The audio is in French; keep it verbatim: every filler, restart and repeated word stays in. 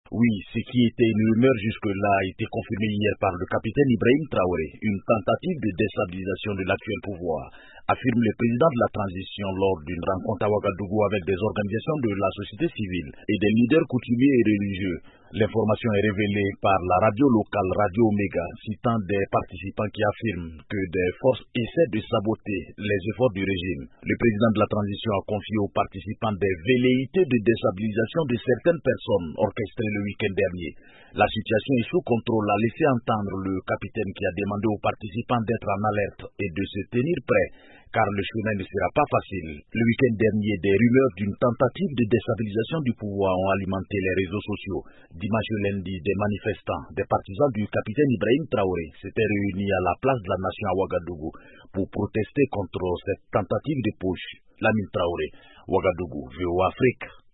Oui, ce qui était une rumeur jusque-là a été confirmé hier par le capitaine Ibrahim Traoré, une tentative de déstabilisation de l'actuel pouvoir, affirme le président de la transition lors d'une rencontre à Ouagadougou avec des organisations de la société civile et des leaders coutumiers et religieux. L'information est révélée par la radio locale Radio Omega, citant des participants qui affirment que des forces essaient de saboter les efforts du régime. Le président de la transition a confié aux participants des velléités de déstabilisation de certaines personnes orchestrées le week-end dernier. La situation est sous contrôle, a laissé entendre le capitaine qui a demandé aux participants d'être en alerte et de se tenir prêts, car le chemin ne sera pas facile. Le week-end dernier, des rumeurs d'une tentative de déstabilisation du pouvoir ont alimenté les réseaux sociaux. Dimanche lundi, des manifestants, des partisans du capitaine Ibrahim Traoré s'étaient réunis à la place de la Nation à Ouagadougou pour protester contre cette tentative de push. Lamine Traoré, Ouagadougou, V O Afrique.